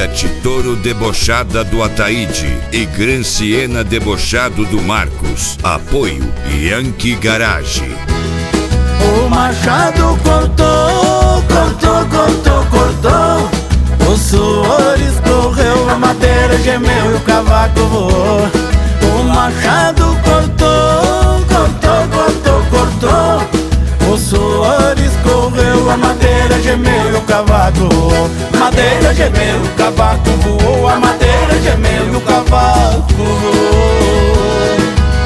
Fiat Toro debochada do Ataíde e Gran Siena debochado do Marcos. Apoio Yankee Garage. O machado cortou, cortou, cortou, cortou. O suor escorreu, a madeira gemeu e o cavaco voou. O machado cortou, cortou, cortou, cortou. O suor escorreu, a madeira gemeu e o cavaco voou. Madeira gemeu, o cavaco voou. A madeira gemeu e o cavaco voou.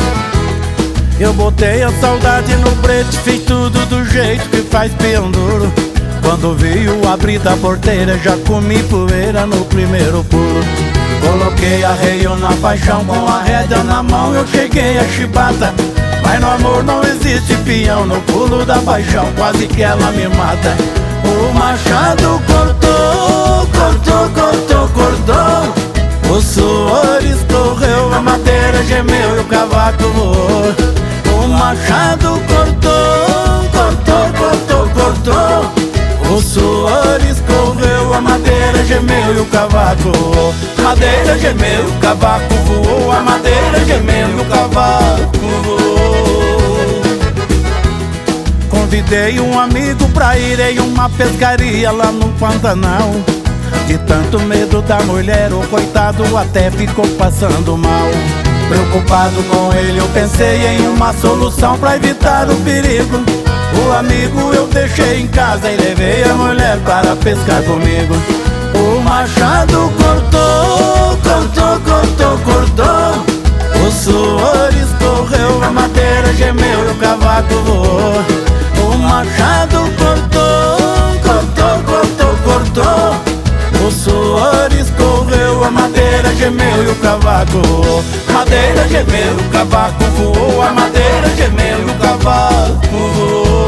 Eu botei a saudade no brete, fiz tudo do jeito que faz penduro. Quando vi o abrir da porteira, já comi poeira no primeiro pulo. Coloquei arreio na paixão, com a rédea na mão eu cheguei a chibata. Mas no amor não existe peão, no pulo da paixão quase que ela me mata. O machado cortou, cortou, cortou, cortou. O suor escorreu, a madeira gemeu e o cavaco voou. O machado cortou, cortou, cortou, cortou. O suor escorreu, a madeira gemeu e o cavaco voou. Madeira gemeu, o cavaco voou. A madeira gemeu e o cavaco voou. Convidei um amigo pra ir em uma pescaria lá no Pantanal. De tanto medo da mulher, o coitado até ficou passando mal. Preocupado com ele, eu pensei em uma solução pra evitar o perigo. O amigo eu deixei em casa e levei a mulher para pescar comigo. O machado cortou, cortou, cortou, cortou. O suor escorreu, a madeira gemeu e o cavaco voou. O machado cortou, cortou, cortou, cortou. O suor escorreu, a madeira gemeu e o cavaco voou. Madeira gemeu, o cavaco voou. A madeira gemeu e o cavaco voou.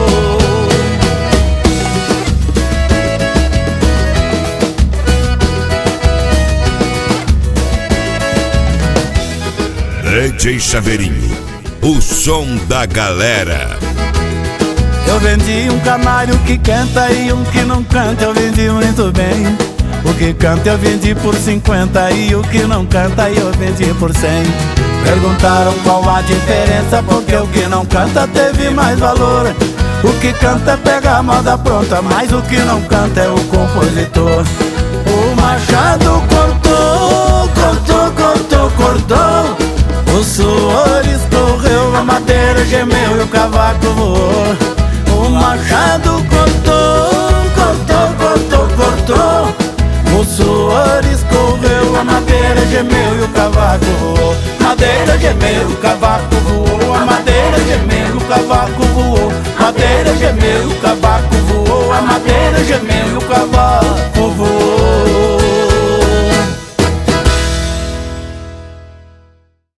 DJ Chaveirinho, o som da galera. Eu vendi um canário que canta e um que não canta, eu vendi muito bem. O que canta eu vendi por 50 e o que não canta eu vendi por 100. Perguntaram qual a diferença, porque o que não canta teve mais valor. O que canta pega a moda pronta, mas o que não canta é o compositor. O machado cortou, cortou, cortou, cortou. O suor escorreu, a madeira gemeu e o cavaco voou. O machado cortou, cortou, cortou, cortou. O suor escorreu, a madeira gemeu e o cavaco voou. Madeira gemeu, o cavaco voou. A madeira gemeu, o cavaco voou. Madeira gemeu, o cavaco voou. A madeira gemeu,